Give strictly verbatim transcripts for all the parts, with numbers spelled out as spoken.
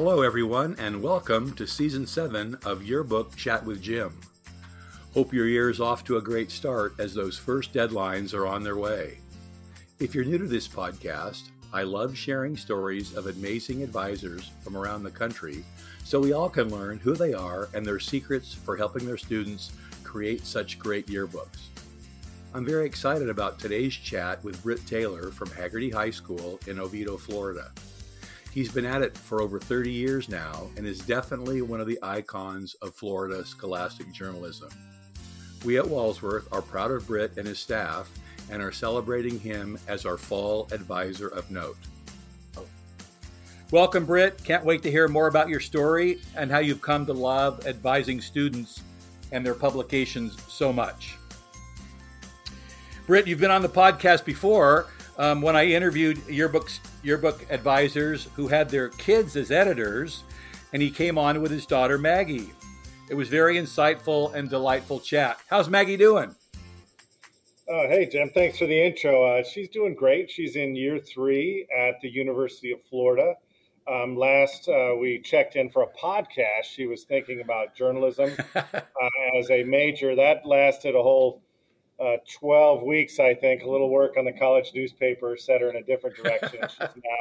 Hello, everyone, and welcome to Season seven of Yearbook Chat with Jim. Hope your year is off to a great start as those first deadlines are on their way. If you're new to this podcast, I love sharing stories of amazing advisors from around the country so we all can learn who they are and their secrets for helping their students create such great yearbooks. I'm very excited about today's chat with Britt Taylor from Hagerty High School in Oviedo, Florida. He's been at it for over thirty years now and is definitely one of the icons of Florida scholastic journalism. We at Walsworth are proud of Britt and his staff and are celebrating him as our fall advisor of note. Welcome, Britt. Can't wait to hear more about your story and how you've come to love advising students and their publications so much. Britt, you've been on the podcast before um, when I interviewed yearbooks, yearbook advisors who had their kids as editors, and he came on with his daughter, Maggie. It was very insightful and delightful chat. How's Maggie doing? Uh, hey, Jim. Thanks for the intro. Uh, she's doing great. She's in year three at the University of Florida. Um, last uh, we checked in for a podcast, she was thinking about journalism uh, as a major. That lasted a whole uh, twelve weeks, I think. A little work on the college newspaper set her in a different direction. She's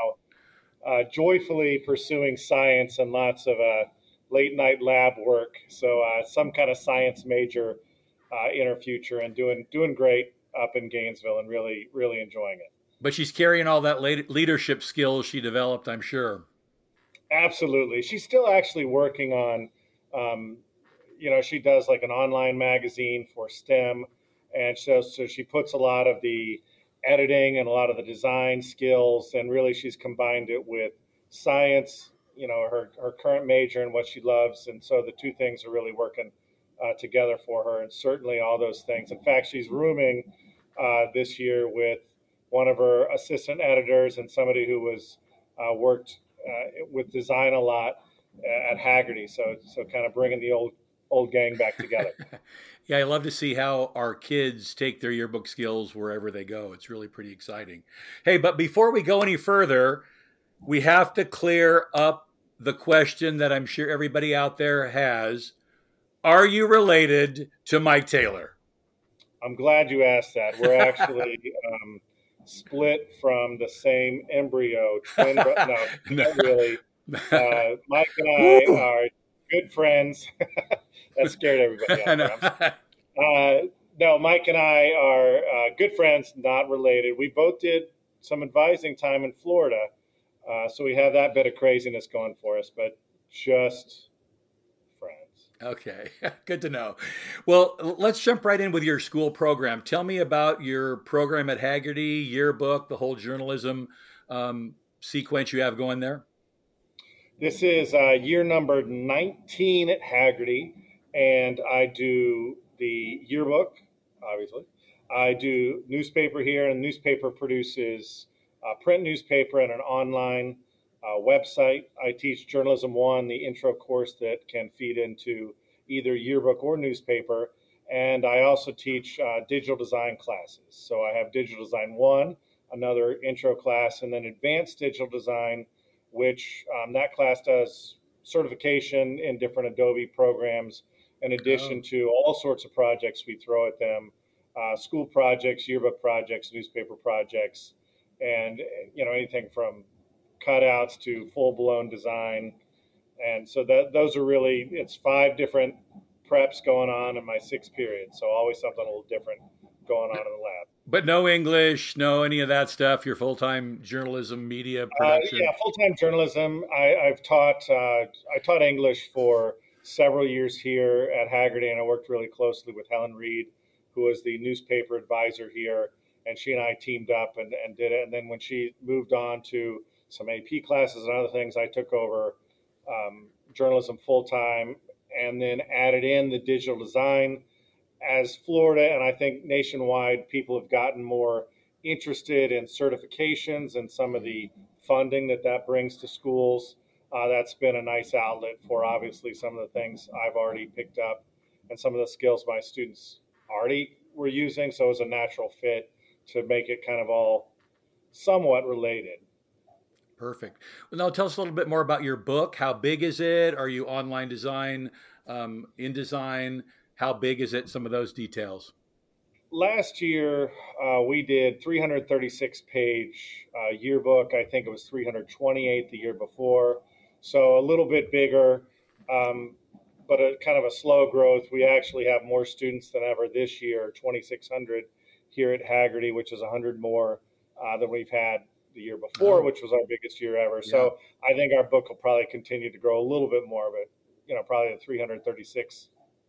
now uh, joyfully pursuing science and lots of uh, late-night lab work. So uh, some kind of science major uh, in her future, and doing doing great up in Gainesville and really, really enjoying it. But she's carrying all that leadership skills she developed, I'm sure. Absolutely. She's still actually working on, um, you know, she does like an online magazine for STEM. And so, so she puts a lot of the editing and a lot of the design skills, and really she's combined it with science, you know, her, her current major and what she loves. And so the two things are really working uh, together for her, and certainly all those things. In fact, she's rooming uh, this year with one of her assistant editors and somebody who was uh, worked uh, with design a lot at Hagerty. So, so kind of bringing the old old gang back together. Yeah, I love to see how our kids take their yearbook skills wherever they go. It's really pretty exciting. Hey, but before we go any further, we have to clear up the question that I'm sure everybody out there has. Are you related to Mike Taylor? I'm glad you asked that. We're actually um, split from the same embryo. Twin, no, no, not really. Uh, Mike and I Woo! Are good friends. That scared everybody out there. Uh, no, Mike and I are uh, good friends, not related. We both did some advising time in Florida, uh, so we have that bit of craziness going for us, but just friends. Okay, good to know. Well, let's jump right in with your school program. Tell me about your program at Hagerty, yearbook, the whole journalism um, sequence you have going there. This is uh, year number nineteen at Hagerty, and I do the yearbook, obviously. I do newspaper here, and newspaper produces uh, print newspaper and an online uh, website. I teach Journalism one, the intro course that can feed into either yearbook or newspaper, and I also teach uh, digital design classes. So I have Digital Design one, another intro class, and then Advanced Digital Design, which um, that class does certification in different Adobe programs, in addition oh. to all sorts of projects we throw at them, uh, school projects, yearbook projects, newspaper projects, and you know anything from cutouts to full-blown design. And so that those are really, it's five different preps going on in my sixth period, so always something a little different going on in the lab. But no English, no any of that stuff. Your full-time journalism, media production. Uh, yeah, full-time journalism. I, I've taught. Uh, I taught English for several years here at Hagerty, and I worked really closely with Helen Reed, who was the newspaper advisor here, and she and I teamed up and, and did it. And then when she moved on to some A P classes and other things, I took over um, journalism full-time, and then added in the digital design. As Florida, and I think nationwide, people have gotten more interested in certifications and some of the funding that that brings to schools. Uh, that's been a nice outlet for obviously some of the things I've already picked up and some of the skills my students already were using. So it was a natural fit to make it kind of all somewhat related. Perfect. Well, now tell us a little bit more about your book. How big is it? Are you online design, um, InDesign? How big is it? Some of those details. Last year, uh, we did three hundred thirty-six page uh, yearbook. I think it was three hundred twenty-eight the year before. So a little bit bigger, um, but a kind of a slow growth. We actually have more students than ever this year, twenty-six hundred here at Hagerty, which is one hundred more uh, than we've had the year before, Oh, which was our biggest year ever. yeah. So I think our book will probably continue to grow a little bit more, but you know, probably the three hundred thirty-six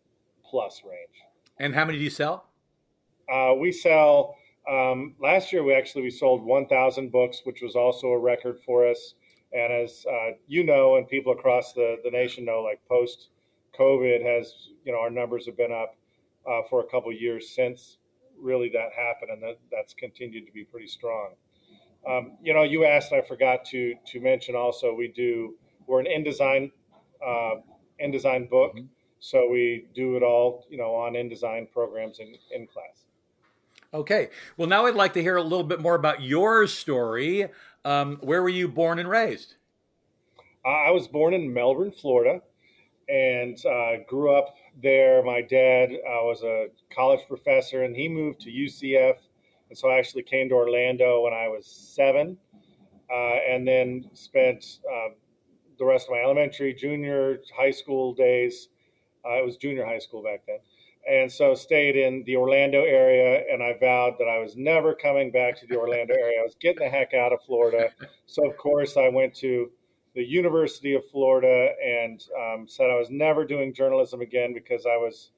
plus range. And how many do you sell? Uh, we sell, um, last year we actually, we sold one thousand books, which was also a record for us. And as uh, you know, and people across the, the nation know, like post COVID has, you know, our numbers have been up uh, for a couple of years since really that happened. And that, that's continued to be pretty strong. Um, you know, you asked, I forgot to, to mention also, we do, we're an InDesign, uh, InDesign book. Mhm. So we do it all, you know, on InDesign programs in, in class. Okay. Well, now I'd like to hear a little bit more about your story. Um, where were you born and raised? Uh, I was born in Melbourne, Florida, and uh, grew up there. My dad uh, was a college professor, and he moved to U C F. And so I actually came to Orlando when I was seven, uh, and then spent uh, the rest of my elementary, junior, high school days. Uh, it was junior high school back then. And so stayed in the Orlando area, and I vowed that I was never coming back to the Orlando area. I was getting the heck out of Florida. So, of course, I went to the University of Florida and um, said I was never doing journalism again because I was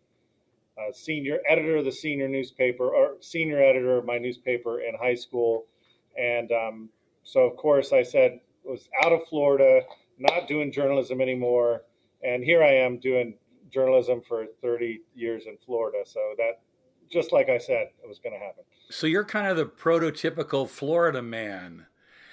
a senior editor of the senior newspaper, or senior editor of my newspaper in high school. And um, so, of course, I said I was out of Florida, not doing journalism anymore. And here I am doing journalism for thirty years in Florida. So that, just like I said, it was going to happen. So you're kind of the prototypical Florida man.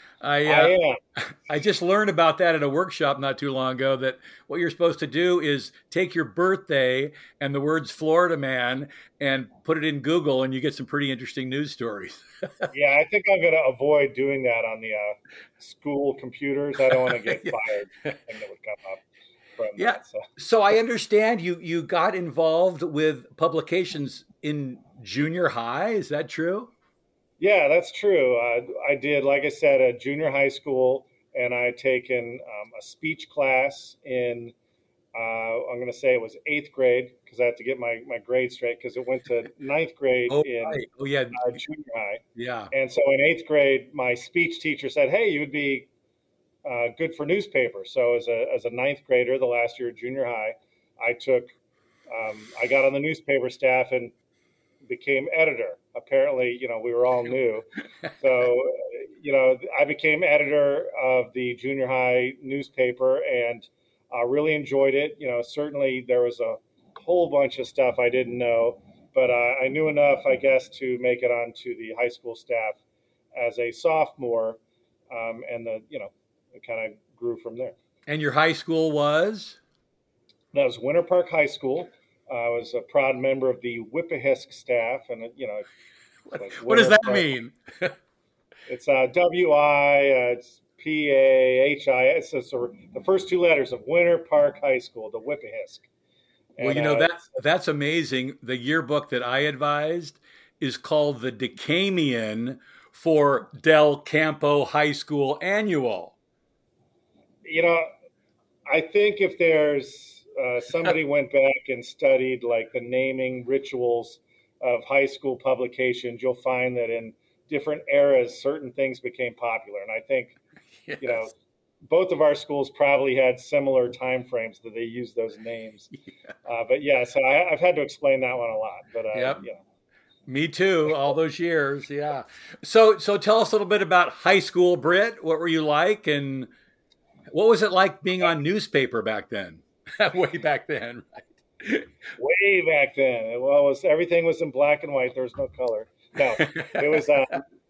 I uh, I am. I just learned about that at a workshop not too long ago, that what you're supposed to do is take your birthday and the words Florida man and put it in Google, and you get some pretty interesting news stories. Yeah, I think I'm going to avoid doing that on the uh, school computers. I don't want to get Yeah. fired. And that would come up from Yeah. that. So. So I understand you you got involved with publications in junior high. Is that true? Yeah, that's true. Uh, I did, like I said, at junior high school, and I had taken um, a speech class in, uh, I'm going to say it was eighth grade, because I had to get my, my grade straight, because it went to ninth grade Oh, in right. Oh, yeah. uh, junior high. Yeah. And so in eighth grade, my speech teacher said, hey, you would be uh, good for newspaper. So as a, as a ninth grader, the last year of junior high, I took, um, I got on the newspaper staff and became editor. Apparently, you know, we were all new. So, you know, I became editor of the junior high newspaper and uh, really enjoyed it. You know, certainly there was a whole bunch of stuff I didn't know, but uh, I knew enough, I guess, to make it onto the high school staff as a sophomore. Um, and the, you know, it kind of grew from there. And your high school was? That was Winter Park High School. I was a proud member of the Whippahisk staff, and you know, What, like what does that Park. mean? It's uh, W I, uh, it's P A H I. It's, it's a, the first two letters of Winter Park High School, the Whippahisk. Well, And, you know, uh, that that's amazing. The yearbook that I advised is called the Decamian for Del Campo High School Annual. you know, I think if there's uh, somebody went back and studied like the naming rituals of high school publications, you'll find that in different eras, certain things became popular. And I think, Yes. you know, both of our schools probably had similar time frames that they used those names. Yeah. Uh, but yeah, so I, I've had to explain that one a lot. But uh, Yep. yeah. Me too, all those years. Yeah. So so tell us a little bit about high school, Britt. What were you like, and what was it like being on newspaper back then? Way back then, right? Way back then, well, it was everything was in black and white. There was no color. No, it was. Uh,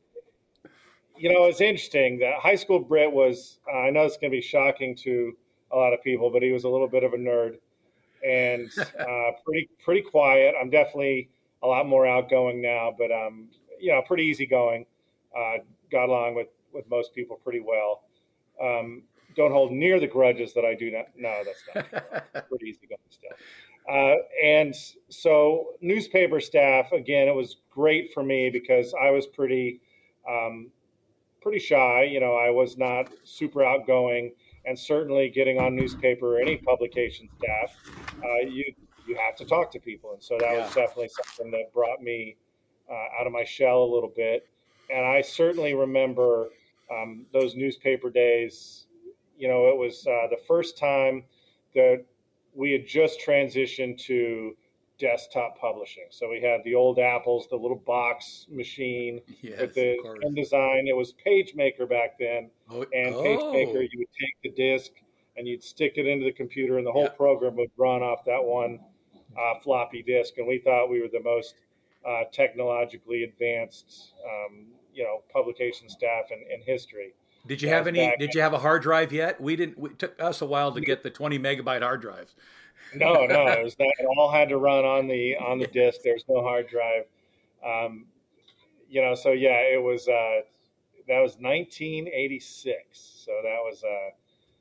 you know, it's interesting that high school Britt was. Uh, I know it's going to be shocking to a lot of people, but he was a little bit of a nerd and uh, pretty pretty quiet. I'm definitely a lot more outgoing now, but um, you know, pretty easygoing. Uh, got along with with most people pretty well. um, don't hold near the grudges that I do now. No, that's not true. I'm pretty easygoing still. Uh, and so newspaper staff, again, it was great for me because I was pretty, um, pretty shy. You know, I was not super outgoing, and certainly getting on newspaper or any publication staff, uh, you you have to talk to people, and so that was Yeah. definitely something that brought me uh, out of my shell a little bit. And I certainly remember um, those newspaper days. You know, it was uh, the first time that we had just transitioned to desktop publishing. So we had the old Apples, the little box machine Yes, with of the course. InDesign. It was PageMaker back then, Oh, and PageMaker, oh, you would take the disk and you'd stick it into the computer, and the whole yeah. program would run off that one uh, floppy disk. And we thought we were the most uh, technologically advanced, um, you know, publication staff in, in history. Did you That have was any? back. Did you have a hard drive yet? We didn't. It took us a while to get the twenty megabyte hard drives. No, no, it was that it all had to run on the on the Yeah. disk. There's no hard drive. Um, you know, so yeah, it was uh, that was nineteen eighty-six. So that was uh,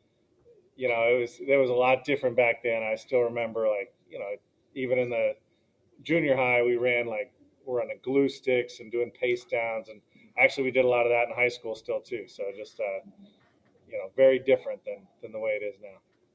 you know, it was there was a lot different back then. I still remember, like, you know, even in the junior high, we ran like we're on the glue sticks and doing paste downs, and actually we did a lot of that in high school still too. So just uh, you know, very different than than the way it is now.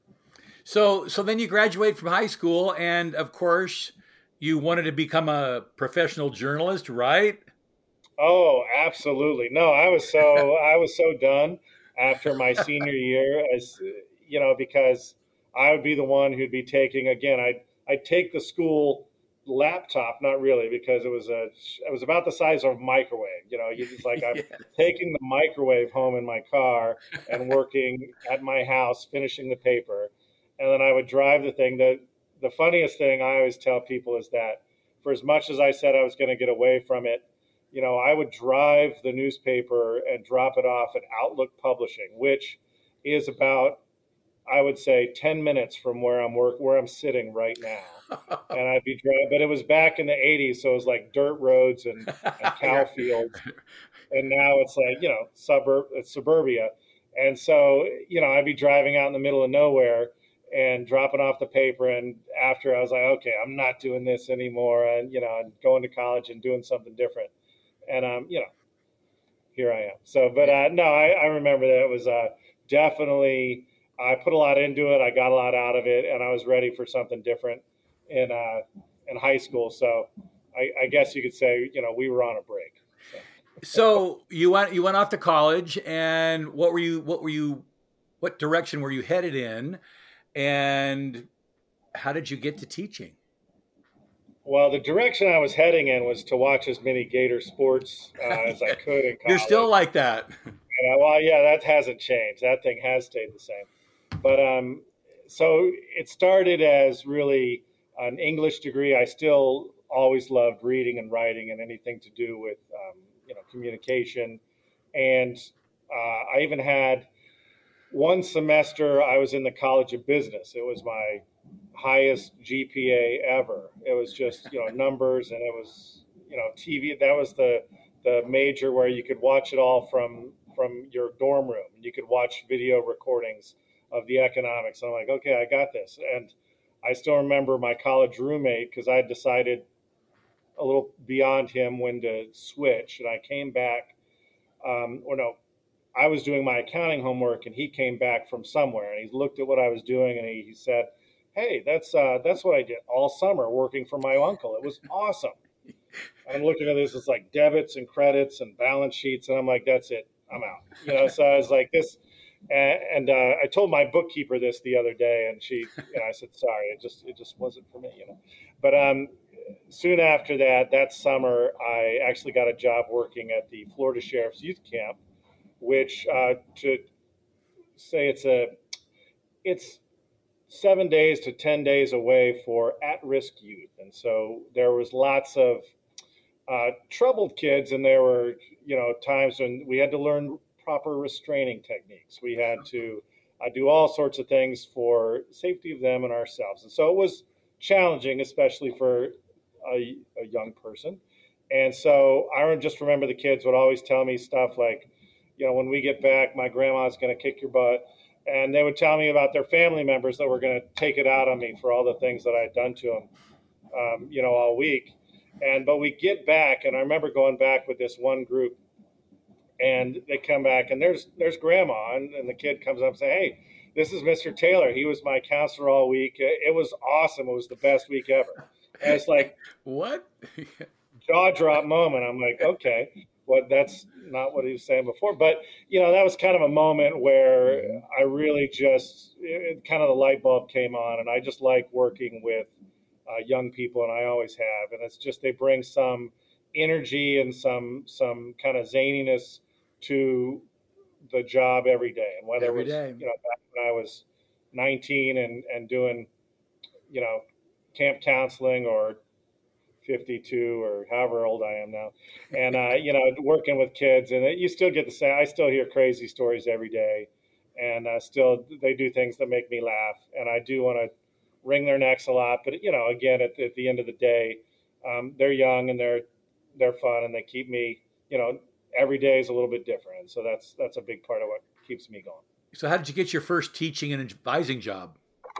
So, so then you graduate from high school, and of course, you wanted to become a professional journalist, right? Oh, absolutely. No, I was so I was so done after my senior year, as you know, because I would be the one who'd be taking, again, I'd I'd take the school laptop, not really, because it was a it was about the size of a microwave. You know, you just like I'm Yes. taking the microwave home in my car and working at my house, finishing the paper, and then I would drive the thing. The the funniest thing I always tell people is that for as much as I said I was going to get away from it, you know, I would drive the newspaper and drop it off at Outlook Publishing, which is about, I would say, ten minutes from where I'm work where I'm sitting right now. And I'd be driving, but it was back in the eighties, so it was like dirt roads and, and cow Yeah. fields. And now it's like, you know, suburb it's suburbia. And so, you know, I'd be driving out in the middle of nowhere and dropping off the paper. And after I was like, okay, I'm not doing this anymore, and you know, and going to college and doing something different. And um, you know, here I am. So, but uh, no, I, I remember that it was uh, definitely. I put a lot into it. I got a lot out of it, and I was ready for something different in uh, in high school. So, I, I guess you could say, you know, we were on a break. So. So you went you went off to college, and what were you what were you what direction were you headed in, and how did you get to teaching? Well, the direction I was heading in was to watch as many Gator sports uh, as I could in You're still college. like that. And I, well, yeah, that hasn't changed. That thing has stayed the same. But um, so it started as really an English degree. I still always loved reading and writing and anything to do with um, you know, communication. And uh, I even had one semester I was in the College of Business. It was my highest G P A ever. It was just, you know, numbers, and it was, you know, T V. That was the the major where you could watch it all from from your dorm room. You could watch video recordings of the economics. And I'm like, okay, I got this. And I still remember my college roommate, because I had decided a little beyond him when to switch. And I came back, um, or no, I was doing my accounting homework, and he came back from somewhere, and he looked at what I was doing, and he, he said, "Hey, that's uh, that's what I did all summer working for my uncle. It was awesome." And I'm looking at this, it's like debits and credits and balance sheets, and I'm like, "That's it, I'm out." You know, so I was like, "This," and, and uh, I told my bookkeeper this the other day, and she, you know, I said, "Sorry, it just it just wasn't for me," you know. But um, soon after that, that summer, I actually got a job working at the Florida Sheriff's Youth Camp, which uh, to say it's a it's seven days to ten days away for at-risk youth. And so there was lots of uh, troubled kids, and there were, you know, times when we had to learn proper restraining techniques. We had to uh, do all sorts of things for safety of them and ourselves. And so it was challenging, especially for a, a young person. And so I just remember the kids would always tell me stuff like, you know, when we get back, my grandma's going to kick your butt. And they would tell me about their family members that were going to take it out on me for all the things that I'd done to them, um, you know, all week. And but we get back, and I remember going back with this one group, and they come back, and there's there's grandma, and, and the kid comes up and say, "Hey, this is Mister Taylor. He was my counselor all week. It was awesome. It was the best week ever." And it's like, what? jaw drop moment. I'm like, okay, well, that's not what he was saying before. But, you know, that was kind of a moment where I really just, it, kind of the light bulb came on, and I just like working with uh, young people, and I always have. And it's just, they bring some energy and some, some kind of zaniness to the job every day. And whether Every it was, day. you know, back when I was nineteen and, and doing, you know, camp counseling, or fifty-two, or however old I am now, and uh, you know, working with kids, and it, you still get the same. I still hear crazy stories every day, and uh, still they do things that make me laugh, and I do want to wring their necks a lot. But you know, again, at, at the end of the day, um, they're young and they're they're fun, and they keep me. You know, every day is a little bit different, and so that's that's a big part of what keeps me going. So, how did you get your first teaching and advising job?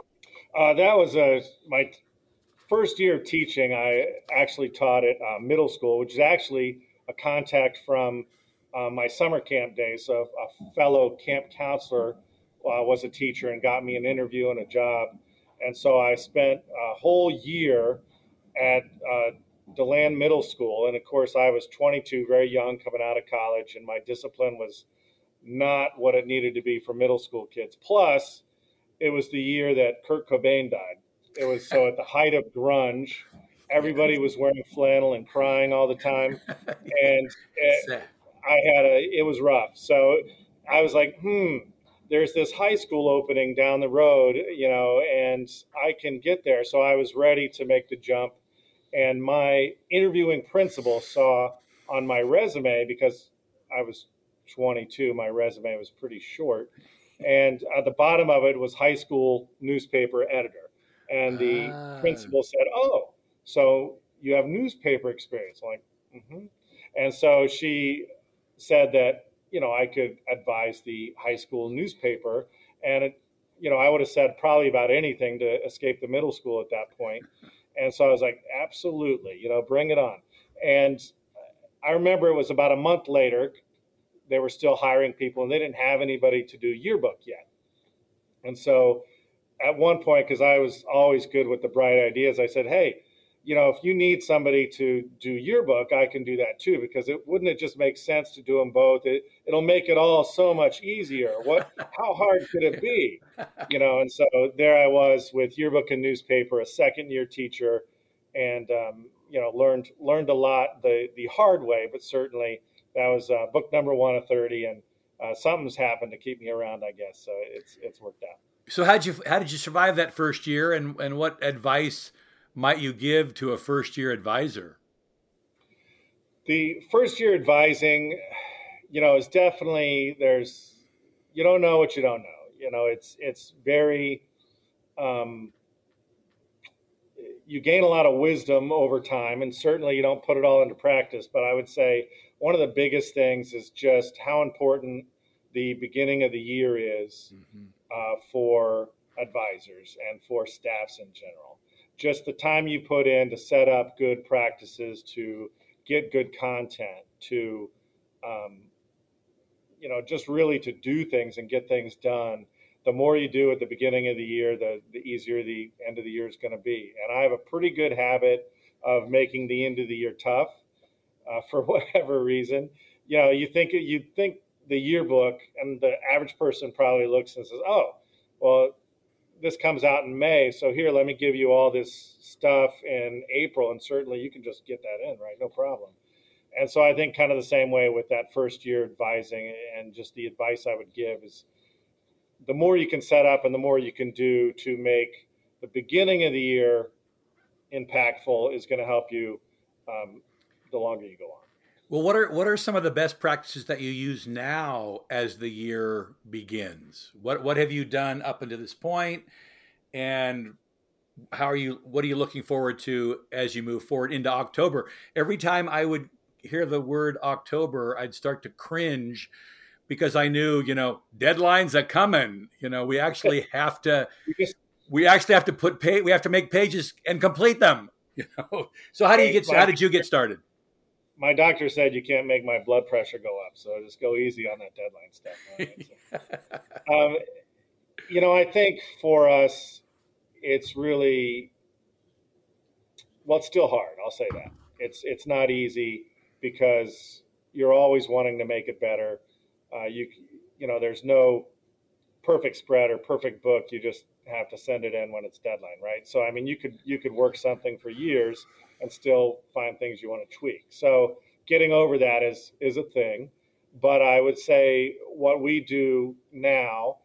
Uh, that was a my. First year of teaching, I actually taught at uh, middle school, which is actually a contact from uh, my summer camp days. So a fellow camp counselor uh, was a teacher and got me an interview and a job. And so I spent a whole year at uh, DeLand Middle School. And of course, I was twenty-two, very young, coming out of college, and my discipline was not what it needed to be for middle school kids. Plus, it was the year that Kurt Cobain died. It was so at the height of grunge, everybody was wearing flannel and crying all the time, and it, I had a. It was rough. So I was like, hmm, there's this high school opening down the road, you know, and I can get there. So I was ready to make the jump, and my interviewing principal saw on my resume, because I was twenty-two, my resume was pretty short, and at the bottom of it was high school newspaper editor. And the Ah. principal said, "Oh, so you have newspaper experience?" I'm like, mm-hmm. And so she said that, you know, I could advise the high school newspaper. And, it, you know, I would have said probably about anything to escape the middle school at that point. And so I was like, absolutely, you know, bring it on. And I remember it was about a month later, they were still hiring people, and they didn't have anybody to do yearbook yet. And so at one point, because I was always good with the bright ideas, I said, hey, you know, if you need somebody to do yearbook, I can do that too, because it wouldn't it just make sense to do them both? It, it'll make it all so much easier. What, how hard could it be? You know, and so there I was with yearbook and newspaper, a second year teacher, and, um, you know, learned, learned a lot the, the hard way, but certainly that was uh, book number one of thirty, and uh, something's happened to keep me around, I guess. So it's, it's worked out. So how did you how did you survive that first year, and, and what advice might you give to a first year advisor? The first year advising, you know, is definitely, there's, you don't know what you don't know. You know, it's it's very, um, you gain a lot of wisdom over time, and certainly you don't put it all into practice. But I would say one of the biggest things is just how important the beginning of the year is. Mm-hmm. Uh, for advisors and for staffs in general. Just the time you put in to set up good practices, to get good content, to, um, you know, just really to do things and get things done. The more you do at the beginning of the year, the, the easier the end of the year is going to be. And I have a pretty good habit of making the end of the year tough uh, for whatever reason. You know, you think you think. the yearbook, and the average person probably looks and says, oh, well, this comes out in May, so here, let me give you all this stuff in April, and certainly you can just get that in, right? No problem. And so I think kind of the same way with that first year advising, and just the advice I would give is the more you can set up and the more you can do to make the beginning of the year impactful is going to help you um, the longer you go on. Well, what are what are some of the best practices that you use now as the year begins? What what have you done up until this point, and how are you? What are you looking forward to as you move forward into October? Every time I would hear the word October, I'd start to cringe because I knew, you know, deadlines are coming. You know, we actually have to, You just, we actually have to put pay, we have to make pages and complete them. You know, so how do you get, how did you get started? My doctor said you can't make my blood pressure go up, so just go easy on that deadline stuff. Right? So, um, you know, I think for us, it's really, well, it's still hard. I'll say that it's it's not easy because you're always wanting to make it better. Uh, you you know, there's no perfect spread or perfect book. You just have to send it in when it's deadline, right? So I mean, you could you could work something for years and still find things you want to tweak. So getting over that is is a thing. But I would say what we do now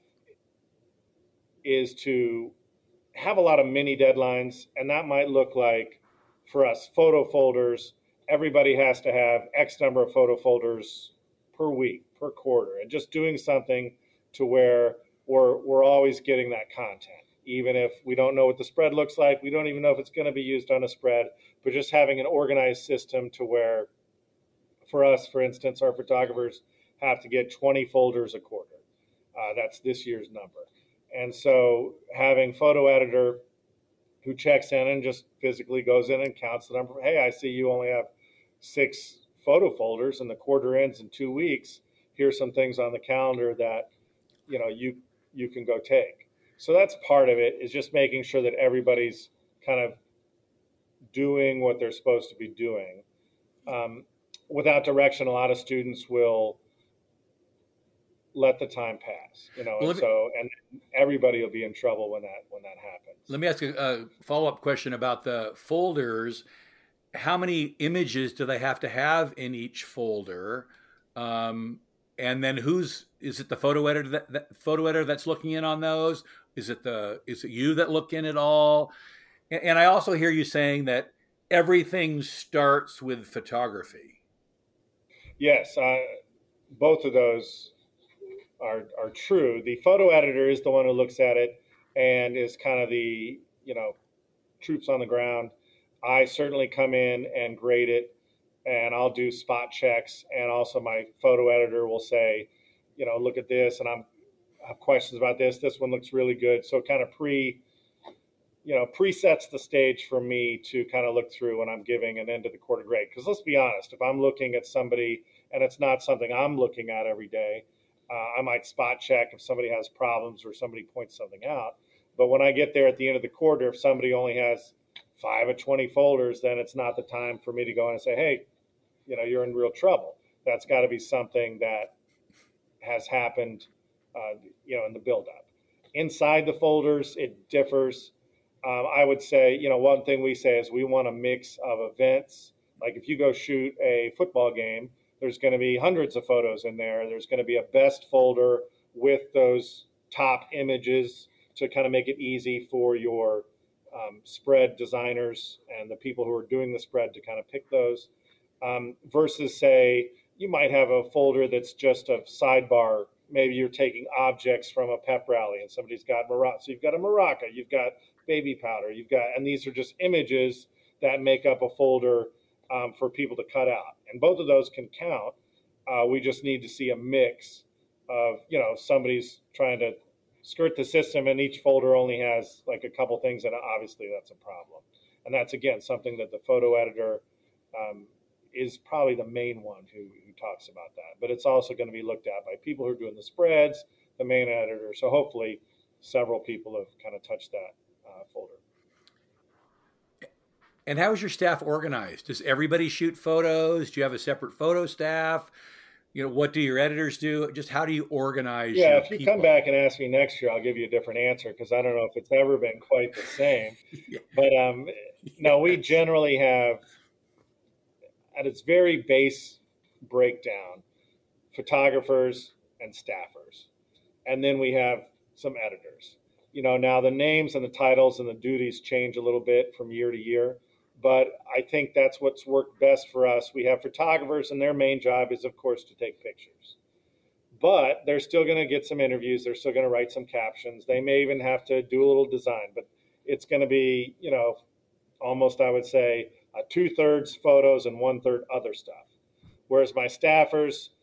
is to have a lot of mini deadlines, and that might look like, for us, photo folders. Everybody has to have X number of photo folders per week, per quarter, and just doing something to where we're, we're always getting that content. Even if we don't know what the spread looks like, we don't even know if it's going to be used on a spread, but just having an organized system to where, for us, for instance, our photographers have to get twenty folders a quarter. Uh, that's this year's number. And so having photo editor who checks in and just physically goes in and counts the number. Hey, I see you only have six photo folders and the quarter ends in two weeks. Here's some things on the calendar that, you know, you, you can go take. So that's part of it, is just making sure that everybody's kind of doing what they're supposed to be doing. Um, without direction, a lot of students will let the time pass, you know, Well, and me, so, and everybody will be in trouble when that, when that happens. Let me ask you a follow-up question about the folders. How many images do they have to have in each folder? Um, and then who's, is it the photo editor that, that photo editor that's looking in on those? Is it the, is it you that look in at all? And, and I also hear you saying that everything starts with photography. Yes. Uh, both of those are are true. The photo editor is the one who looks at it and is kind of the, you know, troops on the ground. I certainly come in and grade it, and I'll do spot checks, and also my photo editor will say, you know, look at this, and I'm I have questions about this. This one looks really good. So kind of pre, you know, presets the stage for me to kind of look through when I'm giving an end of the quarter grade. Because let's be honest, if I'm looking at somebody and it's not something I'm looking at every day, Uh, I might spot check if somebody has problems or somebody points something out. But when I get there at the end of the quarter, if somebody only has five or twenty folders, then it's not the time for me to go in and say, hey, you know, you're in real trouble. That's got to be something that has happened, uh, you know, in the buildup. Inside the folders, it differs. Um, I would say, you know, one thing we say is we want a mix of events. Like if you go shoot a football game, there's going to be hundreds of photos in there. There's going to be a best folder with those top images to kind of make it easy for your um, spread designers and the people who are doing the spread to kind of pick those. Um, versus, say, you might have a folder that's just a sidebar. Maybe you're taking objects from a pep rally and somebody's got maraca. So you've got a maraca, you've got baby powder, you've got, and these are just images that make up a folder um, for people to cut out. And both of those can count. Uh, we just need to see a mix of, you know, somebody's trying to skirt the system and each folder only has like a couple things, and obviously that's a problem. And that's, again, something that the photo editor um, is probably the main one who, who talks about that. But it's also going to be looked at by people who are doing the spreads, the main editor. So hopefully several people have kind of touched that uh, folder. And how is your staff organized? Does everybody shoot photos? Do you have a separate photo staff? You know, what do your editors do? Just how do you organize? Yeah, your if you people? come back and ask me next year, I'll give you a different answer because I don't know if it's ever been quite the same. Yeah. But um, no, we generally have, at its very base breakdown, photographers and staffers. And then we have some editors. You know, now the names and the titles and the duties change a little bit from year to year. But I think that's what's worked best for us. We have photographers, and their main job is, of course, to take pictures. But they're still going to get some interviews. They're still going to write some captions. They may even have to do a little design. But it's going to be, you know, almost, I would say, a two-thirds photos and one-third other stuff. Whereas my staffers,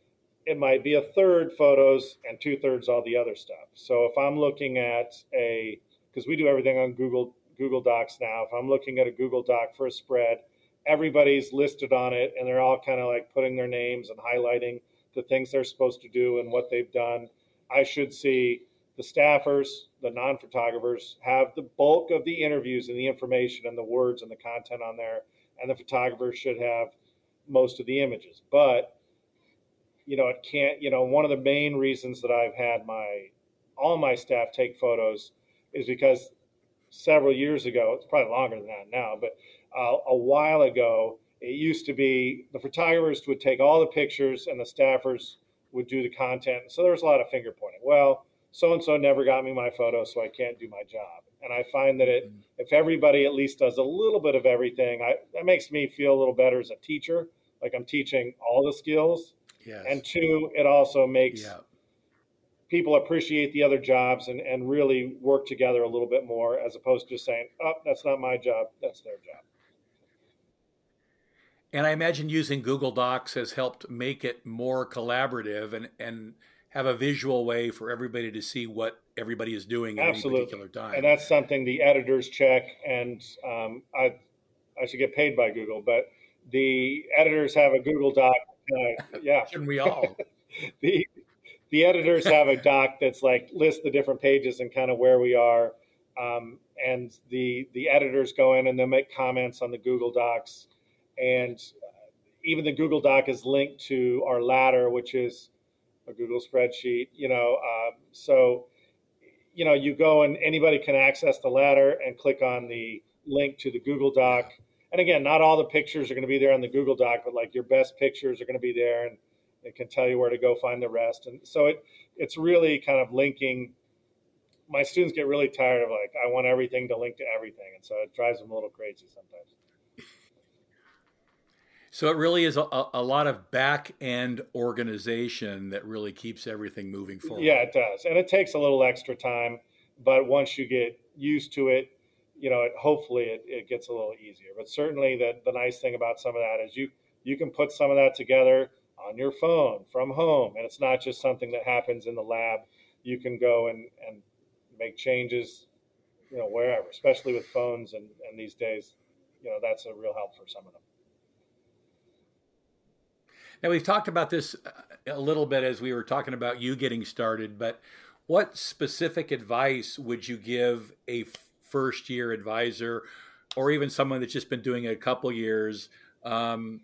it might be a third photos and two thirds all the other stuff. So if I'm looking at a, because we do everything on Google Google Docs now. If I'm looking at a Google Doc for a spread, everybody's listed on it, and they're all kind of like putting their names and highlighting the things they're supposed to do and what they've done. I should see the staffers, the non-photographers, have the bulk of the interviews and the information and the words and the content on there, and the photographers should have most of the images. But you know, it can't, you know, one of the main reasons that I've had my, all my staff take photos is because several years ago, it's probably longer than that now, but uh, a while ago, it used to be the photographers would take all the pictures and the staffers would do the content. So there was a lot of finger pointing. Well, so-and-so never got me my photo, so I can't do my job. And I find that it, if everybody at least does a little bit of everything, I, that makes me feel a little better as a teacher, like I'm teaching all the skills. Yes. And two, it also makes Yeah. people appreciate the other jobs and, and really work together a little bit more, as opposed to just saying, oh, that's not my job, that's their job. And I imagine using Google Docs has helped make it more collaborative and, and have a visual way for everybody to see what everybody is doing at Absolutely. any particular time. And that's something the editors check, and um, I, I should get paid by Google, but the editors have a Google Doc. Uh, yeah. Shouldn't we all? the the editors have a doc that's like lists the different pages and kind of where we are, um, and the the editors go in and they'll make comments on the Google Docs, and even the Google Doc is linked to our ladder, which is a Google spreadsheet. You know, uh, so you know you go and anybody can access the ladder and click on the link to the Google Doc. And again, not all the pictures are going to be there on the Google Doc, but like your best pictures are going to be there, and it can tell you where to go find the rest. And so it it's really kind of linking. My students get really tired of like, I want everything to link to everything. And so it drives them a little crazy sometimes. So it really is a, a lot of back end organization that really keeps everything moving forward. Yeah, it does. And it takes a little extra time, but once you get used to it, you know, it, hopefully it, it gets a little easier. But certainly the, the nice thing about some of that is you, you can put some of that together on your phone from home. And it's not just something that happens in the lab. You can go and, and make changes, you know, wherever, especially with phones and, and these days, you know, that's a real help for some of them. Now, we've talked about this a little bit as we were talking about you getting started, but what specific advice would you give a first year advisor or even someone that's just been doing it a couple years? Um,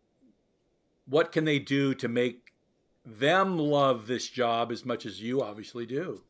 what can they do to make them love this job as much as you obviously do?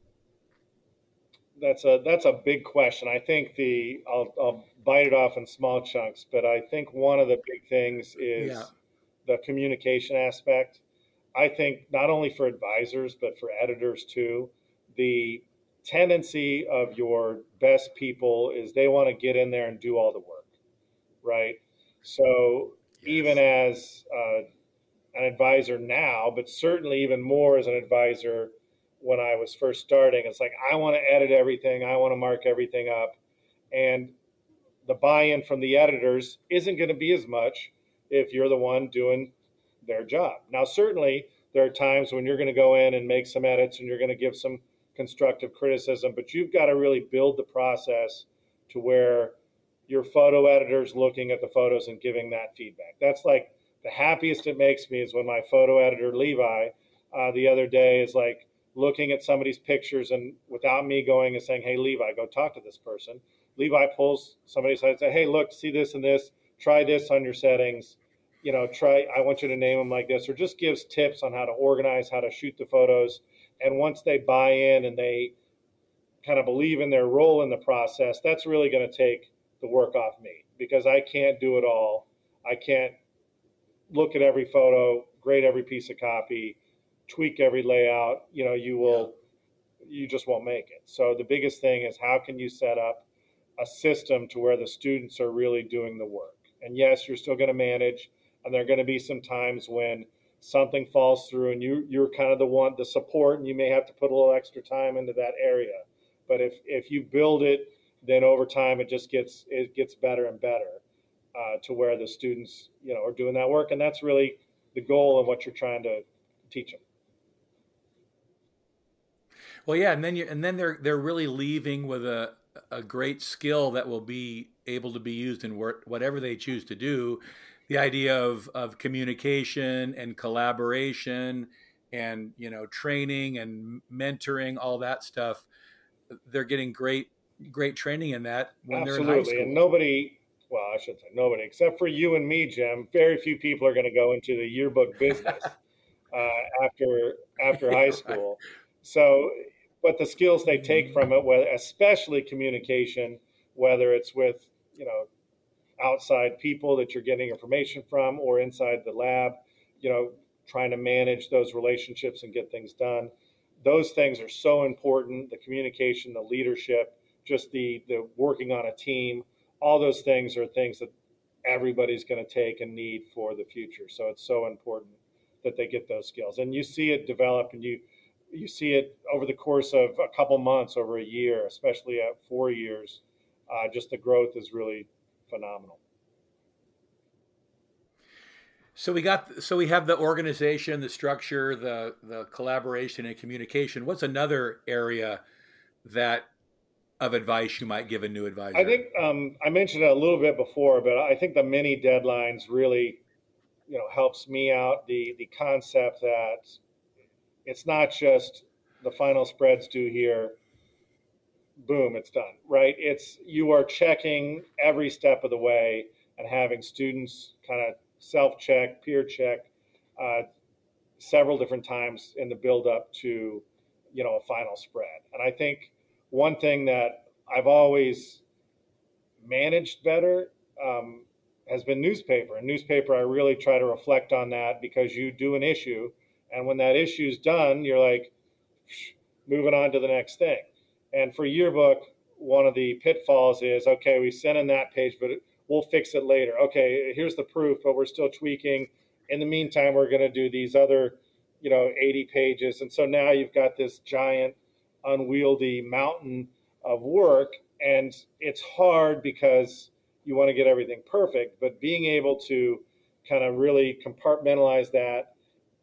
That's a that's a big question. I think the I'll, I'll bite it off in small chunks, but I think one of the big things is yeah. the communication aspect. I think not only for advisors but for editors too, the tendency of your best people is they want to get in there and do all the work, right? So yes. even as uh, an advisor now, but certainly even more as an advisor when I was first starting, it's like, I want to edit everything. I want to mark everything up. And the buy-in from the editors isn't going to be as much if you're the one doing their job. Now, certainly there are times when you're going to go in and make some edits and you're going to give some constructive criticism, but you've got to really build the process to where your photo editor's looking at the photos and giving that feedback. That's like the happiest it makes me is when my photo editor, Levi, uh, the other day is like looking at somebody's pictures and without me going and saying, hey, Levi, go talk to this person. Levi pulls somebody aside and say, hey, look, see this and this, try this on your settings. You know, try, I want you to name them like this, or just gives tips on how to organize, how to shoot the photos. And once they buy in and they kind of believe in their role in the process, that's really going to take the work off me because I can't do it all. I can't look at every photo, grade every piece of copy, tweak every layout. You know, you will, yeah. you just won't make it. So the biggest thing is how can you set up a system to where the students are really doing the work? And yes, you're still going to manage, and there are going to be some times when something falls through and you, you're kind of the one, the support, and you may have to put a little extra time into that area. But if, if you build it, then over time it just gets, it gets better and better uh, to where the students, you know, are doing that work. And that's really the goal of what you're trying to teach them. Well, yeah, and then you and then they're they're really leaving with a a great skill that will be able to be used in work, whatever they choose to do. The idea of of communication and collaboration, and you know training and mentoring, all that stuff. They're getting great great training in that when they're in high Absolutely. And school. nobody, well, I shouldn't say nobody, except for you and me, Jim, very few people are going to go into the yearbook business uh, after after high Yeah, right. school. So, but the skills they take Mhm. from it, whether, especially communication, whether it's with, you know, outside people that you're getting information from or inside the lab, you know, trying to manage those relationships and get things done. Those things are so important. The communication, the leadership, just the the working on a team, all those things are things that everybody's going to take and need for the future. So it's so important that they get those skills. And you see it develop, and you you see it over the course of a couple months, over a year, especially at four years. Uh, just the growth is really phenomenal. So we got so we have the organization, the structure, the the collaboration and communication. What's another area that of advice you might give a new I advisor? think um, I mentioned it a little bit before, but I think the mini deadlines really, you know, helps me out. The the concept that it's not just the final spreads due here, boom, it's done, right? It's you are checking every step of the way and having students kind of self check, peer check, uh, several different times in the build up to, you know, a final spread. And I think one thing that I've always managed better um, has been newspaper. And newspaper, I really try to reflect on that because you do an issue, and when that issue's done, you're like moving on to the next thing. And for yearbook, one of the pitfalls is okay, we sent in that page, but we'll fix it later. Okay, here's the proof, but we're still tweaking. In the meantime, we're going to do these other, you know, eighty pages, and so now you've got this giant, unwieldy mountain of work, and it's hard because you want to get everything perfect. But being able to kind of really compartmentalize that,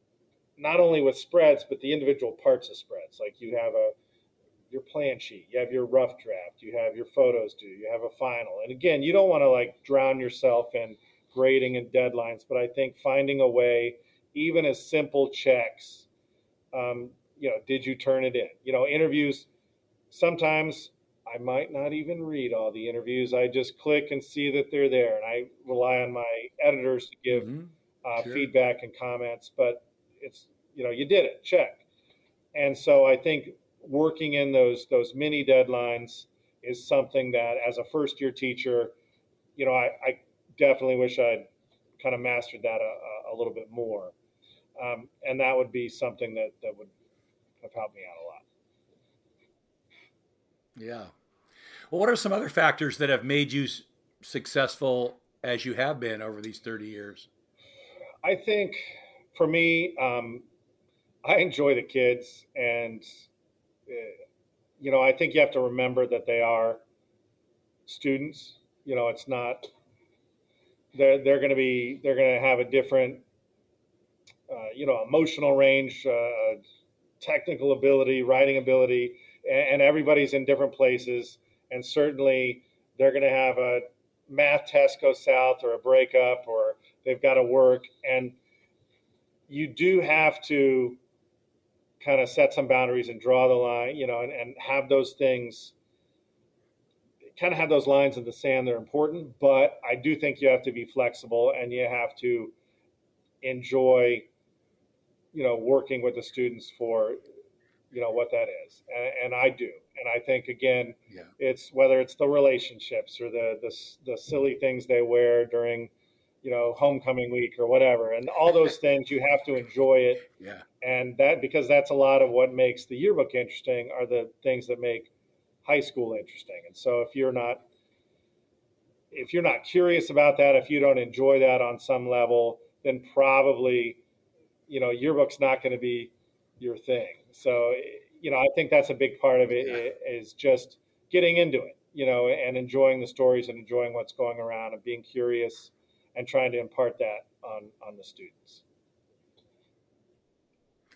not only with spreads, but the individual parts of spreads. Like you have a your plan sheet, you have your rough draft, you have your photos due, you have a final. And again, you don't want to like drown yourself in grading and deadlines, but I think finding a way, even as simple checks, um, you know, did you turn it in? You know, interviews, sometimes I might not even read all the interviews. I just click and see that they're there, and I rely on my editors to give Mm-hmm. uh, Sure. feedback and comments. But it's, you know, you did it, check. And so I think working in those those mini deadlines is something that, as a first year teacher, you know, I, I definitely wish I'd kind of mastered that a, a little bit more. Um, and that would be something that, that would have helped me out a lot. Yeah. Well, what are some other factors that have made you s- successful as you have been over these thirty years? I think for me, um, I enjoy the kids, and uh, you know, I think you have to remember that they are students. You know, it's not they're they're going to be they're going to have a different uh, you know emotional range, uh, technical ability, writing ability, and, and everybody's in different places. And certainly, they're going to have a math test go south or a breakup, or they've got to work, and you do have to kind of set some boundaries and draw the line, you know, and, and have those things kind of have those lines in the sand. They're important, but I do think you have to be flexible, and you have to enjoy, you know, working with the students for, you know, what that is. And, and I do. And I think, again, Yeah. it's whether it's the relationships or the, the, the silly things they wear during, you know, homecoming week or whatever. And all those things, you have to enjoy it. Yeah. And that, because that's a lot of what makes the yearbook interesting, are the things that make high school interesting. And so if you're not if you're not curious about that, if you don't enjoy that on some level, then probably, you know, yearbook's not going to be your thing. So, you know, I think that's a big part of Yeah. it, is just getting into it, you know, and enjoying the stories and enjoying what's going around and being curious and trying to impart that on on the students.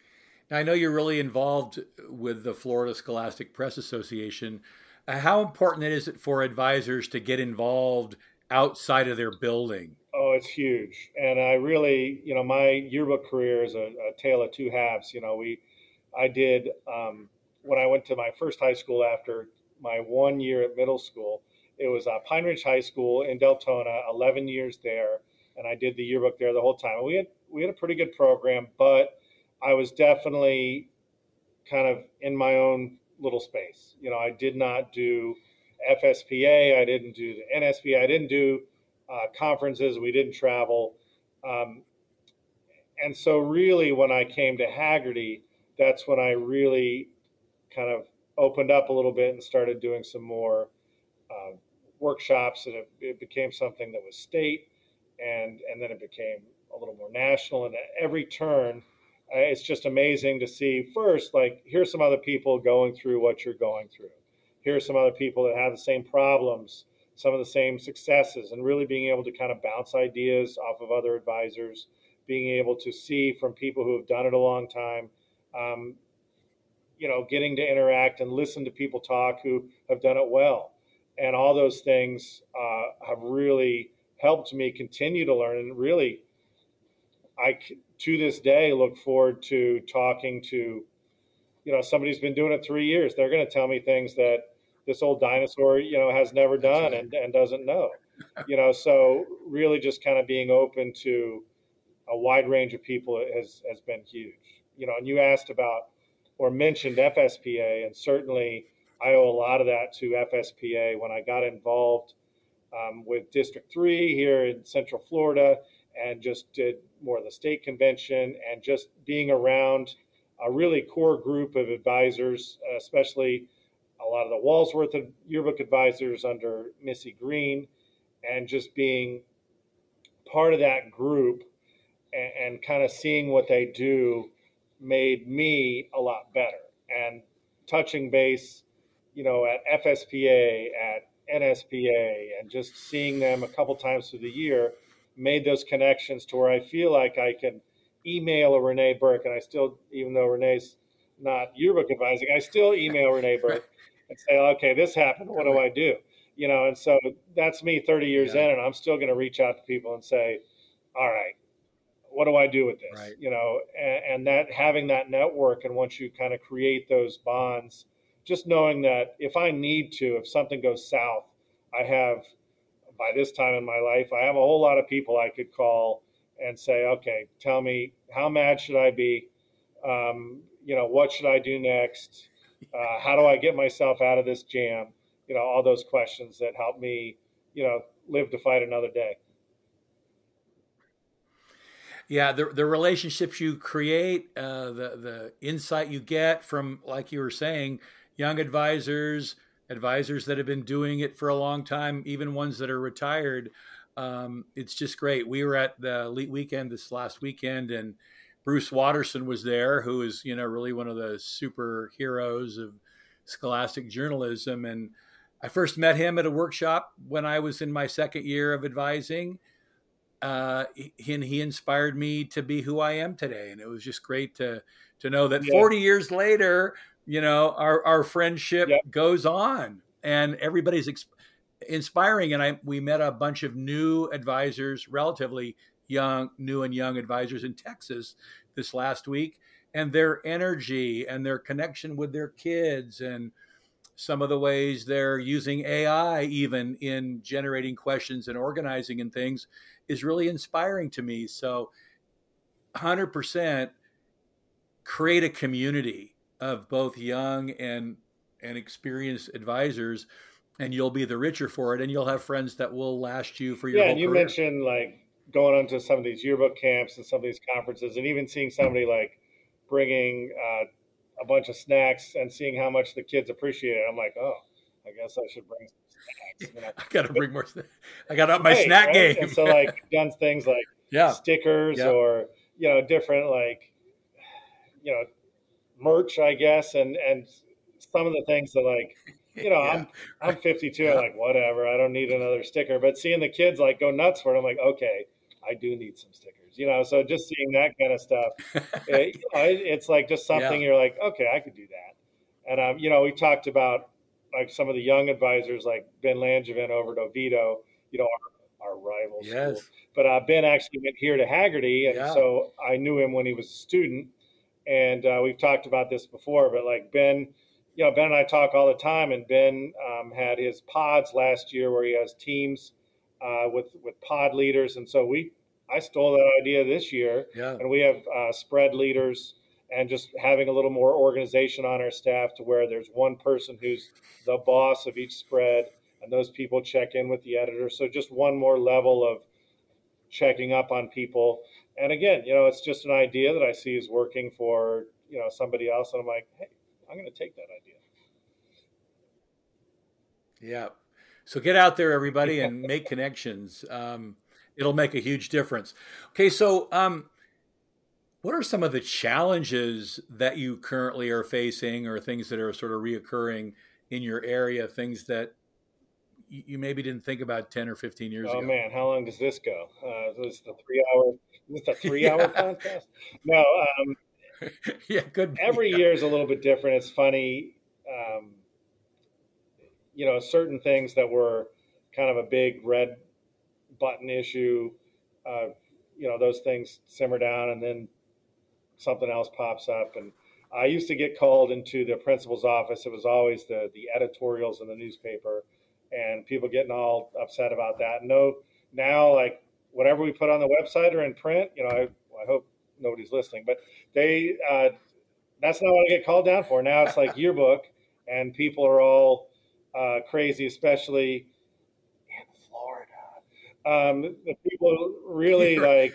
I know you're really involved with the Florida Scholastic Press Association. Uh, How important is it for advisors to get involved outside of their building? Oh, it's huge. And I really, you know, my yearbook career is a, a tale of two halves. You know, we, I did, um, when I went to my first high school after my one year at middle school, it was uh, Pine Ridge High School in Deltona, eleven years there. And I did the yearbook there the whole time. And we had, we had a pretty good program, but I was definitely kind of in my own little space. You know, I did not do F S P A, I didn't do the N S P A, I didn't do uh, conferences, we didn't travel. Um, and so, really, when I came to Haggerty, that's when I really kind of opened up a little bit and started doing some more uh, workshops, and it, it became something that was state, and and then it became a little more national. And at every turn, uh, it's just amazing to see. First, like, here's some other people going through what you're going through. Here's some other people that have the same problems, some of the same successes, and really being able to kind of bounce ideas off of other advisors, being able to see from people who have done it a long time, um, you know, getting to interact and listen to people talk who have done it well. And all those things uh, have really helped me continue to learn. And really, I, to this day, look forward to talking to, you know, somebody who's been doing it three years. They're going to tell me things that this old dinosaur, you know, has never done and, and doesn't know, you know. So really just kind of being open to a wide range of people has, has been huge, you know. And you asked about or mentioned F S P A, and certainly I owe a lot of that to F S P A when I got involved um, with District three here in Central Florida, and just did more of the state convention, and just being around a really core group of advisors, especially a lot of the Walsworth yearbook advisors under Missy Green, and just being part of that group and, and kind of seeing what they do made me a lot better. And touching base, you know, at F S P A, at N S P A, and just seeing them a couple times through the year made those connections to where I feel like I can email a Renee Burke, and I still, even though Renee's not yearbook advising, I still email Renee Burke and say, okay, this happened. What do I do? You know, and so that's me thirty years Yeah. in, and I'm still going to reach out to people and say, all right, what do I do with this? Right. You know, and, and that having that network, and once you kind of create those bonds, just knowing that if I need to, if something goes south, I have, by this time in my life, I have a whole lot of people I could call and say, okay, tell me, how mad should I be? Um, you know, what should I do next? Uh, how do I get myself out of this jam? You know, all those questions that help me, you know, live to fight another day. Yeah, the the relationships you create, uh, the the insight you get from, like you were saying, young advisors, advisors that have been doing it for a long time, even ones that are retired. Um, it's just great. We were at the Elite Weekend this last weekend, and Bruce Watterson was there, who is, you know, really one of the superheroes of scholastic journalism. And I first met him at a workshop when I was in my second year of advising. Uh, he, and he inspired me to be who I am today. And it was just great to to know that Yeah. forty years later, you know, our, our friendship Yep. goes on, and everybody's ex- inspiring. And I we met a bunch of new advisors, relatively young, new and young advisors in Texas this last week, and their energy and their connection with their kids, and some of the ways they're using A I even in generating questions and organizing and things is really inspiring to me. So one hundred percent create a community of both young and and experienced advisors, and you'll be the richer for it, and you'll have friends that will last you for your Yeah, whole and you career. mentioned like going on to some of these yearbook camps and some of these conferences, and even seeing somebody like bringing uh, a bunch of snacks and seeing how much the kids appreciate it. I'm like, oh, I guess I should bring some snacks. You know, I got to bring more. I got up my right, snack right? game. And so like done things like Yeah. stickers Yeah. or you know different like you know merch, I guess, and and some of the things that like you know Yeah. I'm I'm fifty-two. I'm Yeah. like whatever. I don't need another sticker. But seeing the kids like go nuts for it, I'm like okay, I do need some stickers. advisors, you know, so just seeing that kind of stuff, it, you know, it, it's like just something Yeah. you're like, okay, I could do that. And, um, you know, we talked about like some of the young advisors like Ben Langevin over at Oviedo, you know, our, our rival school. Yes. But uh, Ben actually went here to Hagerty. And Yeah. so I knew him when he was a student. And uh, we've talked about this before, but like Ben, you know, Ben and I talk all the time, and Ben um, had his pods last year where he has teams uh, with with pod leaders, and so we I stole that idea this year, Yeah. and we have uh, spread leaders and just having a little more organization on our staff to where there's one person who's the boss of each spread, and those people check in with the editor. So just one more level of checking up on people. And again, you know, it's just an idea that I see is working for, you know, somebody else. And I'm like, hey, I'm going to take that idea. Yeah. So get out there, everybody, and make connections. Um, it'll make a huge difference. Okay. So, um, what are some of the challenges that you currently are facing, or things that are sort of reoccurring in your area, things that you maybe didn't think about ten or fifteen years Oh ago? man, how long does this go? Uh, this is the three hour, is this a three hour Yeah. podcast? No, um, Yeah, could be. every Yeah. year is a little bit different. It's funny. Um, you know, certain things that were kind of a big red button issue, uh, you know, those things simmer down and then something else pops up. And I used to get called into the principal's office. It was always the, the editorials in the newspaper and people getting all upset about that. No, now, like, whatever we put on the website or in print, you know, I, I hope nobody's listening, but they, uh, that's not what I get called down for. Now it's like yearbook, and people are all uh, crazy, especially in Florida. Um, the people really like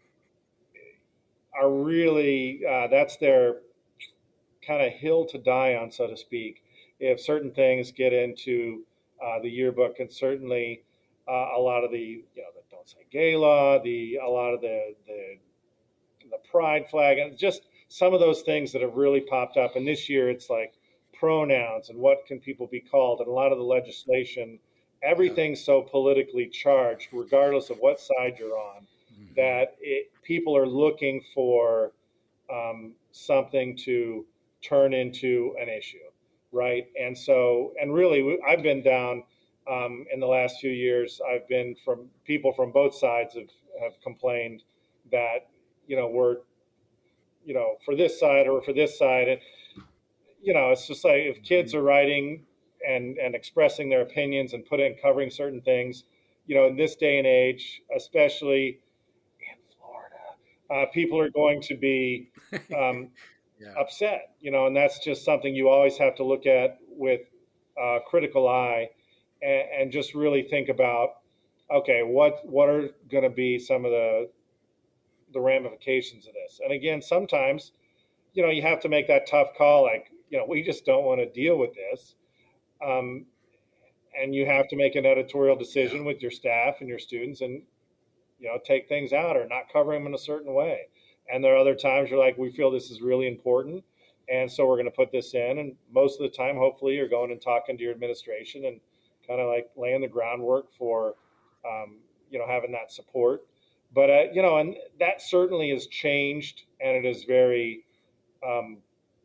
are really uh, that's their kind of hill to die on, so to speak. If certain things get into uh, the yearbook, and certainly uh, a lot of the you know the Don't Say Gay law, the a lot of the the the pride flag, and just some of those things that have really popped up. And this year, it's like pronouns and what can people be called, and a lot of the legislation, Yeah. everything's so politically charged, regardless of what side you're on, Mhm. that it, people are looking for um, something to turn into an issue, right? And so, and really, we- I've been down um, in the last few years. I've been from people from both sides have, have complained that, you know, we're, you know, for this side or for this side. And, you know, it's just like if kids Mhm. are writing and, and expressing their opinions and putting, covering certain things, you know, in this day and age, especially in Florida, uh, people are going to be um, Yeah. upset, you know, and that's just something you always have to look at with a critical eye, and, and just really think about, okay, what what are going to be some of the the ramifications of this? And again, sometimes, you know, you have to make that tough call, like, you know, we just don't want to deal with this. Um, and you have to make an editorial Yeah. decision with your staff and your students, and you know, take things out or not cover them in a certain way. And there are other times you're like, we feel this is really important, and so we're going to put this in. And most of the time, hopefully, you're going and talking to your administration and kind of like laying the groundwork for, um, you know, having that support. But uh, you know, and that certainly has changed, and it is very um,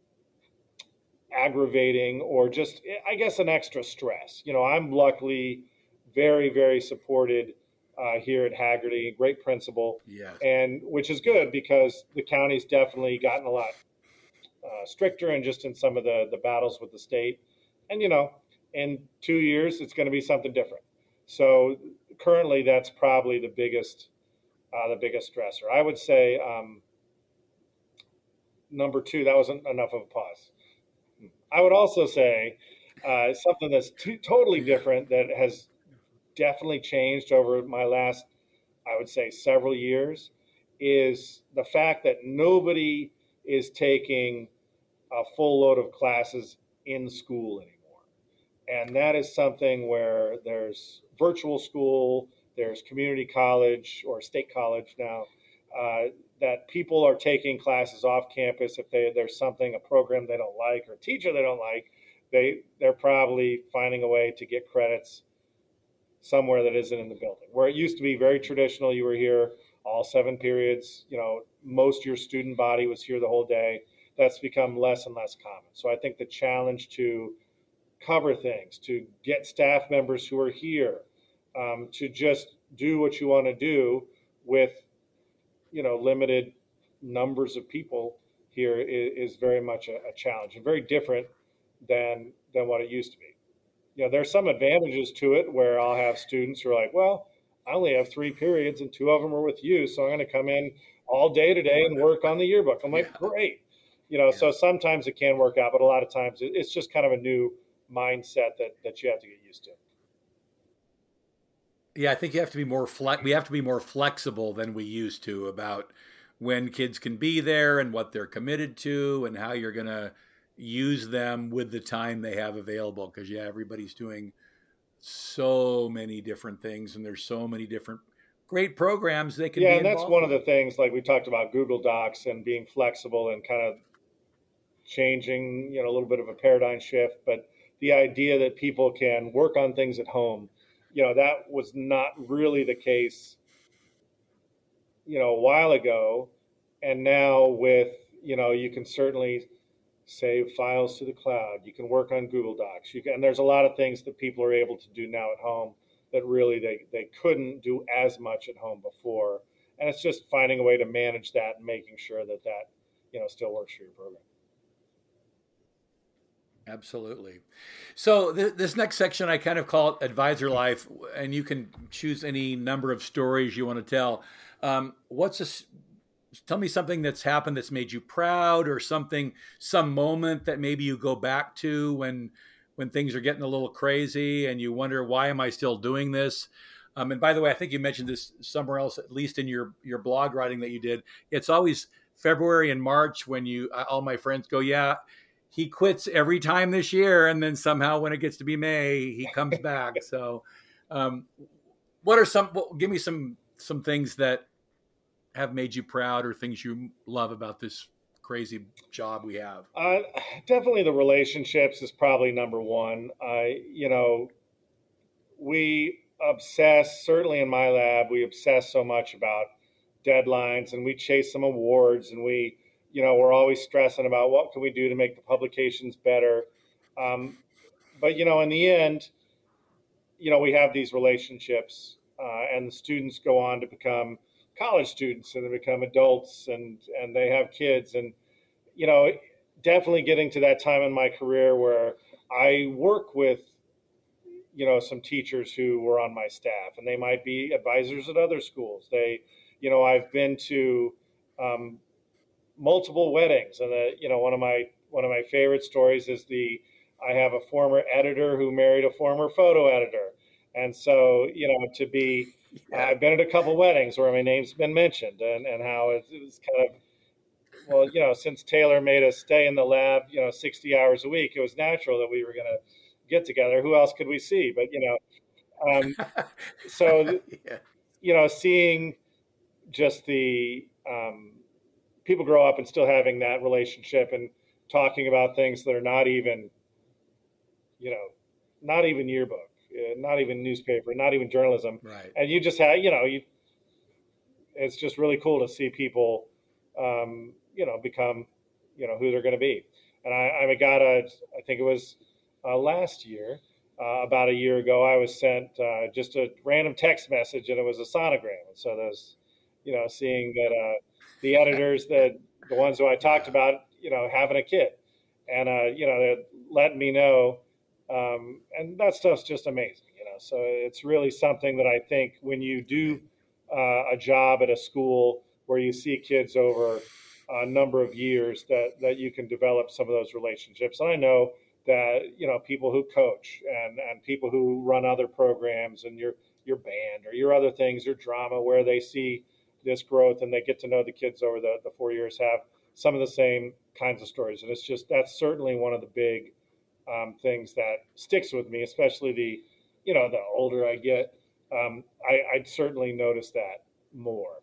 aggravating, or just, I guess, an extra stress. You know, I'm luckily very, very supported uh, here at Hagerty, great principal, Yes. and which is Yeah. good because the county's definitely gotten a lot uh, stricter, and just in some of the the battles with the state. And you know, in two years, it's going to be something different. So currently, that's probably the biggest uh, the biggest stressor. I would say um, number two. That wasn't enough of a pause. I would also say uh, something that's t- totally Yeah. different that has definitely changed over my last, I would say, several years is the fact that nobody is taking a full load of classes in school anymore. And that is something where there's virtual school, there's community college or state college now, uh, that people are taking classes off campus. If they, there's something, a program they don't like or a teacher they don't like, they, they're probably finding a way to get credits somewhere that isn't in the building. Where it used to be very traditional, you were here all seven periods, you know, most of your student body was here the whole day. That's become less and less common. So I think the challenge to cover things, to get staff members who are here, um, to just do what you want to do with, you know, limited numbers of people here is, is very much a, a challenge and very different than than what it used to be. You know, there's some advantages to it where I'll have students who are like, well, I only have three periods and two of them are with you, so I'm going to come in all day today and work on the yearbook. I'm like, Yeah. great. You know, Yeah. so sometimes it can work out, but a lot of times it's just kind of a new mindset that, that you have to get used to. Yeah, I think you have to be more flex. We have to be more flexible than we used to about when kids can be there and what they're committed to and how you're going to use them with the time they have available. Because yeah, everybody's doing so many different things, and there's so many different great programs they can Yeah, be and that's involved one of the with. things, like we talked about Google Docs and being flexible and kind of changing, you know, a little bit of a paradigm shift. But the idea that people can work on things at home, you know, that was not really the case, you know, a while ago. And now with, you know, you can certainly save files to the cloud. You can work on Google Docs. You can, and there's a lot of things that people are able to do now at home that really they, they couldn't do as much at home before. And it's just finding a way to manage that and making sure that that, you know, still works for your program. Absolutely. So th- this next section, I kind of call it Advisor Life, and you can choose any number of stories you want to tell. Um, what's a, s- tell me something that's happened that's made you proud, or something, some moment that maybe you go back to when when things are getting a little crazy, and you wonder, why am I still doing this? Um, and by the way, I think you mentioned this somewhere else, at least in your your blog writing that you did. It's always February and March when you all my friends go, yeah, he quits every time this year, and then somehow when it gets to be May, he comes back. So, um, what are some? Well, give me some some things that have made you proud, or things you love about this crazy job we have. Uh, Definitely the relationships is probably number one. I, you know, we obsess, certainly in my lab, we obsess so much about deadlines and we chase some awards and we, you know, we're always stressing about what can we do to make the publications better. Um, but, you know, in the end, you know, we have these relationships uh, and the students go on to become college students and they become adults and, and they have kids. And, you know, definitely getting to that time in my career where I work with, you know, some teachers who were on my staff and they might be advisors at other schools. They, you know, I've been to um, multiple weddings and the, you know, one of my one of my favorite stories is the I have a former editor who married a former photo editor. And so, you know, to be uh, Yeah. I've been at a couple weddings where my name's been mentioned and, and how it, it was kind of, well, you know, since Taylor made us stay in the lab, you know, sixty hours a week, it was natural that we were going to get together. Who else could we see? But, you know, um, so, Yeah. you know, seeing just the um, people grow up and still having that relationship and talking about things that are not even, you know, not even yearbook, uh, not even newspaper, not even journalism. Right. And you just have, you know, you, it's just really cool to see people, um, you know, become, you know, who they're going to be. And I, I got a, I think it was uh, last year, uh, about a year ago, I was sent uh, just a random text message, and it was a sonogram. And so there's, you know, seeing that uh, the editors, that the ones who I talked Yeah. about, you know, having a kid, and uh, you know, they're letting me know, um, and that stuff's just amazing, you know. So it's really something that I think when you do Right. uh, a job at a school where you see kids over a number of years, that that you can develop some of those relationships. And I know that, you know, people who coach and and people who run other programs and your your band or your other things, your drama, where they see this growth and they get to know the kids over the, the four years, have some of the same kinds of stories. And it's just, that's certainly one of the big um, things that sticks with me, especially the, you know, the older I get. um, I, I'd certainly notice that more.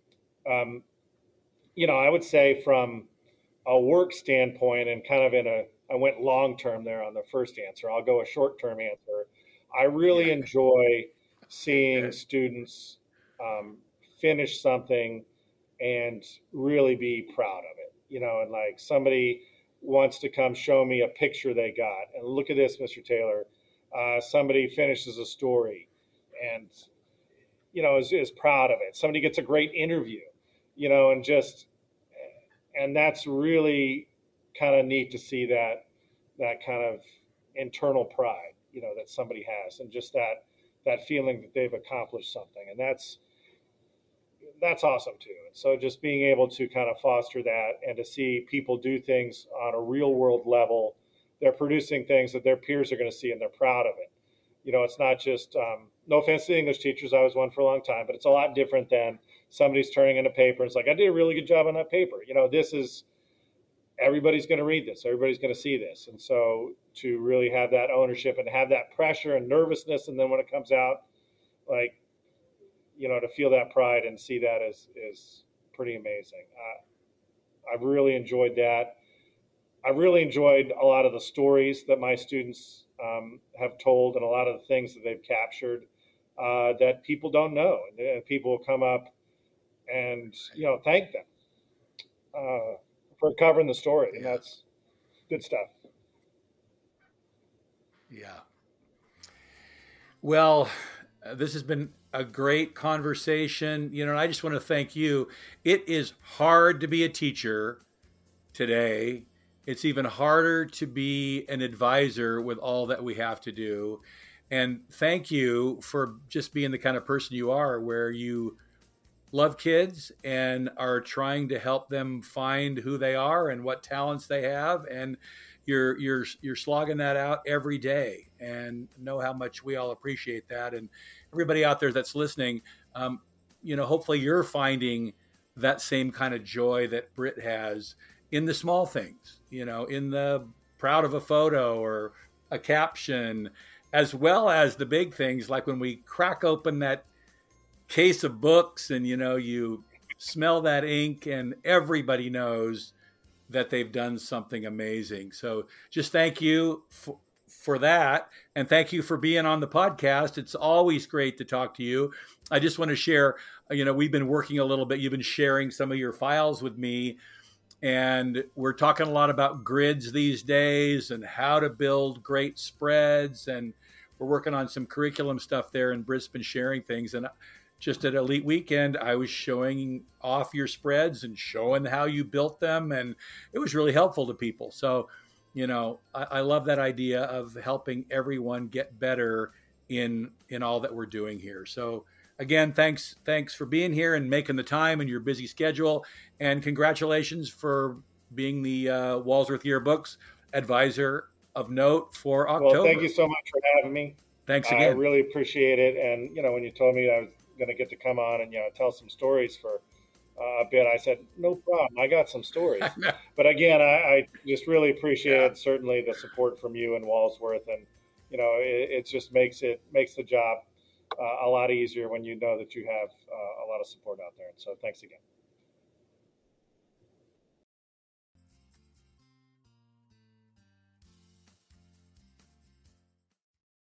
Um, you know, I would say from a work standpoint and kind of in a, I went long term there on the first answer. I'll go a short term answer. I really Yeah. enjoy seeing Good. students um, finish something and really be proud of it, you know, and like somebody wants to come show me a picture they got and look at this, Mister Taylor. Uh, somebody finishes a story and, you know, is, is proud of it. Somebody gets a great interview, you know, and just, and that's really kind of neat to see that, that kind of internal pride, you know, that somebody has, and just that, that feeling that they've accomplished something. And that's, that's awesome too. And so just being able to kind of foster that and to see people do things on a real world level, they're producing things that their peers are going to see and they're proud of it. You know, it's not just, um, no offense to English teachers, I was one for a long time, but it's a lot different than somebody's turning in a paper. It's like, I did a really good job on that paper. You know, this is, everybody's going to read this. Everybody's going to see this. And so to really have that ownership and have that pressure and nervousness, and then when it comes out, like, you know, to feel that pride and see that is, is pretty amazing. Uh, I've really enjoyed that. I've really enjoyed a lot of the stories that my students um, have told, and a lot of the things that they've captured uh, that people don't know. And people will come up and, you know, thank them uh, for covering the story. And that's good stuff. Yeah. Well, uh, this has been a great conversation. You know, and I just want to thank you. It is hard to be a teacher today. It's even harder to be an advisor with all that we have to do. And thank you for just being the kind of person you are, where you love kids and are trying to help them find who they are and what talents they have. And you're you're you're slogging that out every day, and know how much we all appreciate that. And everybody out there that's listening, um, you know, hopefully you're finding that same kind of joy that Britt has in the small things, you know, in the proud of a photo or a caption, as well as the big things, like when we crack open that case of books and, you know, you smell that ink and everybody knows that they've done something amazing. So just thank you for, for that. And thank you for being on the podcast. It's always great to talk to you. I just want to share, you know, we've been working a little bit. You've been sharing some of your files with me, and we're talking a lot about grids these days and how to build great spreads. And we're working on some curriculum stuff there in Brisbane, sharing things. And just at Elite Weekend, I was showing off your spreads and showing how you built them. And it was really helpful to people. So, you know, I, I love that idea of helping everyone get better in, in all that we're doing here. So again, thanks, thanks for being here and making the time in your busy schedule. And congratulations for being the uh, Walsworth Yearbooks Advisor of Note for October. Well, thank you so much for having me. Thanks again. I really appreciate it. And, you know, when you told me I was going to get to come on and, you know, tell some stories for uh, a bit, I said, no problem. I got some stories. But again, I, I just really appreciate yeah. certainly the support from you and Walsworth. And, you know, it, it just makes it makes the job uh, a lot easier when you know that you have uh, a lot of support out there. And so thanks again.